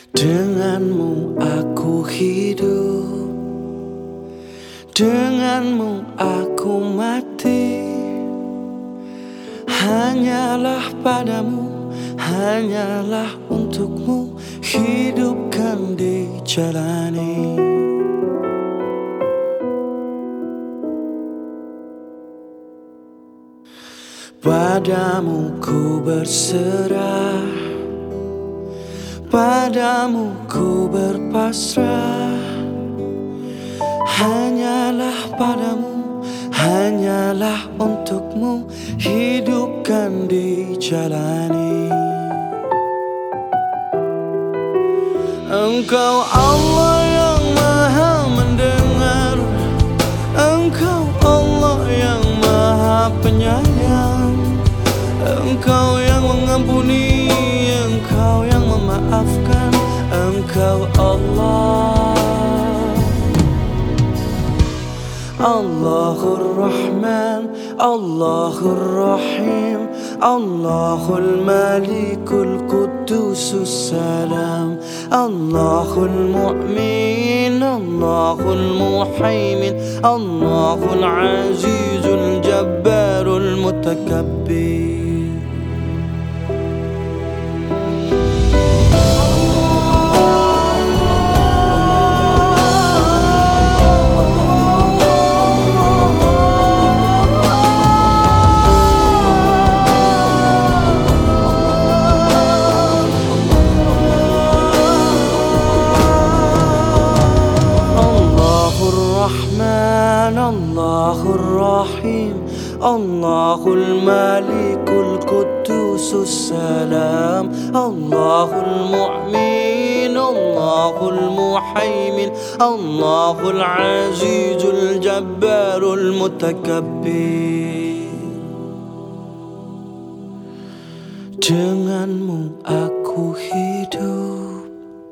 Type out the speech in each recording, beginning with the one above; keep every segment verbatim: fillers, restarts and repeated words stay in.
Denganmu aku hidup, denganmu aku mati. Hanyalah padamu, hanyalah untukmu, hidupkan dijalani. Padamu ku berserah, padamu ku berpasrah. Hanyalah padamu, hanyalah untukmu, hidupkan dijalani. Engkau Allah yang maha mendengar, Engkau Allah yang maha penyayang, Engkau yang mengampuni, Engkau yang memaafkan, Engkau Allah. Allahur Rahman, Allahur Rahim, Allahul Malikul Qudusus Salam, Allahul Mu'min, Allahul Muhaimin, Allahul Azizul Jabbarul Mutakabbir. Allahur Rahim, Allahul Malikul Qudusus Salam, Allahul Mu'min, Allahul Muhaimin, Allahul Azizul Jabbarul Mutakabbir. Denganmu aku hidup,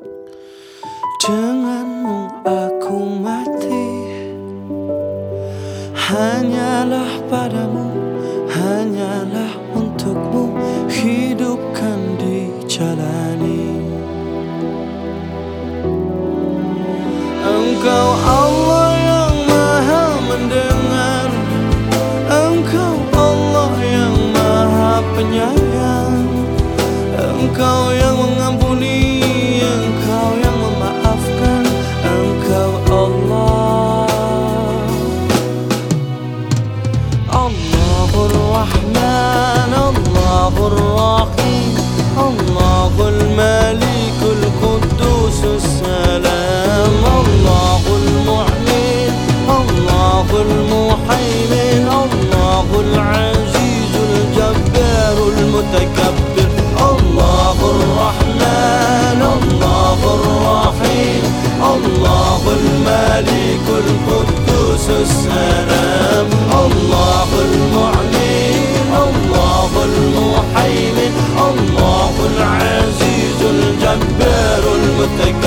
denganmu aku mati. Hanyalah padamu, hanyalah untukmu, hidupkan dijalani. Engkau Allah yang maha mendengar, Engkau Allah yang maha penyayang, Engkau yang mengampuni, Engkau yang memaafkan, Engkau Allah. Allahur Rahman, Allahur Rahim, Allahul Malikul Qudusus Salam, Allahul Mu'min, Allahul Muhaimin, Allahul Azizul Jabbarul Mutakabbir. Allahur Rahman, Allahur Rahim, Allahul Malikul Qudusus Salam, Allahul Mu'min, Allahul Muhaimin, Allahul Azizul Jabbarul Mutakabbir.